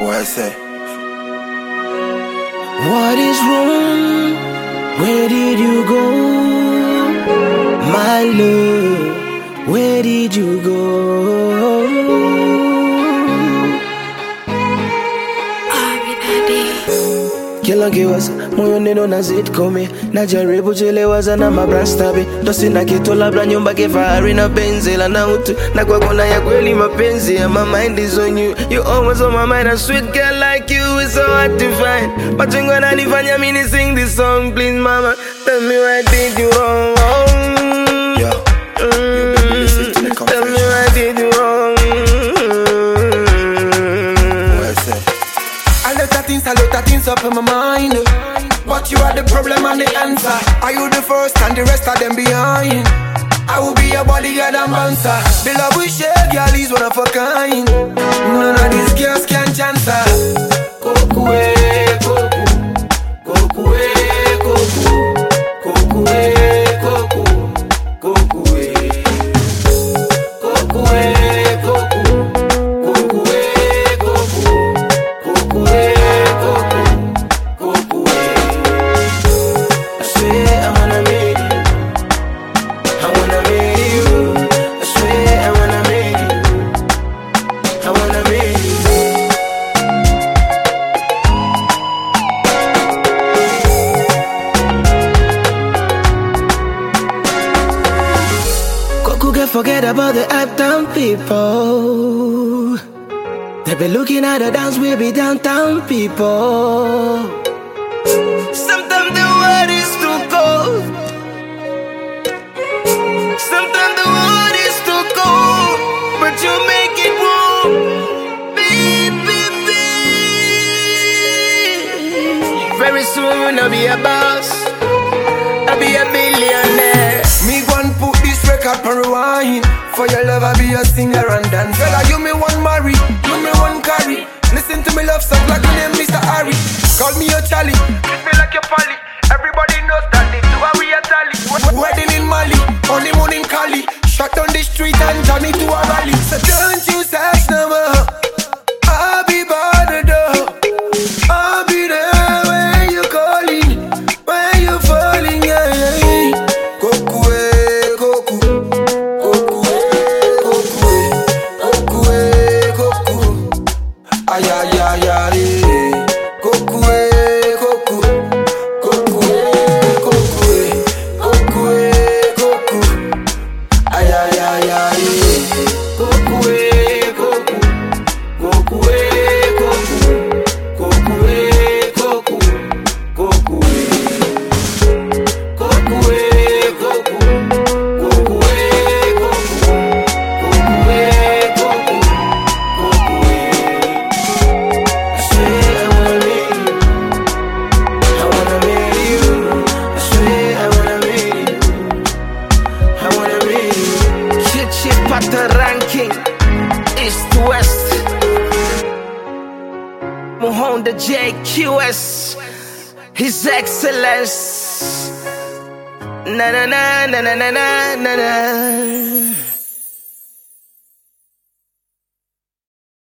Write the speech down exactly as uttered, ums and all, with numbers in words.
What I say? What is wrong? Where did you go? My love, where did you go? Kila nkiwaza moyo neno nazitkomi najaribu chelewaza na mabrastabi dosi na kitu labda nyumba kifahari na benzi la na utu na kwa kuna ya kweli mapenzi ya my mind is on you. You always on my mind. A sweet girl like you is so hard to find. Machingo nanifanya mini sing this song. Please mama, tell me why did you wrong? Yeah. Mm, You listen to the confession. tell me why did you wrong? What I say? A lot of things, a lot of things up in my mind. But you are the problem and the answer. Are you the first and the rest of them behind? I will be your bodyguard and bouncer. The love we share, girl, is one of a kind. None of these girls can chance her. Koku eh, koku. Koku eh, koku. Koku eh, koku. Koku eh. Koku eh, koku. Koku eh, koku. Koku eh, koku. Koku eh. I swear I wanna make you. I wanna make you. I swear I wanna make you. I wanna make you. Coco can forget about the uptown people. They be looking at the dance, we be downtown people. Sometimes the world is too cold. Sometimes the world is too cold, but you make it warm, baby, baby. Very soon I'll be a boss, I'll be a billionaire. Me gon' put this record on rewind. For your love I be a singer and dance. Girl, you me one marry, you me one carry. Listen to me love song like your name Mister Harry. Call me your Charlie, treat me like your Polly. Everybody knows that they do how we a tally. Wedding in Mali, honeymoon in Cali. Shut down the street and Johnny to a rally. So don't you search no more. I'll be by the door. I'll be there when you calling, when you falling, yeah, yeah, yeah. Koku eh, koku. Koku eh, koku eh. Koku eh, koku. Ay, ay, ay, ay, eh. Koku eh, koku. Koku eh, koku eh. Koku eh, koku. Ay, ay, ay, ay, eh. Koku eh, koku. Koku eh, koku. Koku eh, koku. Koku eh. Koku eh, koku. Koku eh, koku. Koku eh, koku. Koku eh. I swear I wanna make you. I wanna make you. I swear I wanna make you. I wanna make you. Shit, shit, but the ranking east to west. Mohonda J Q S, His Excellence. Na na na na na na na na.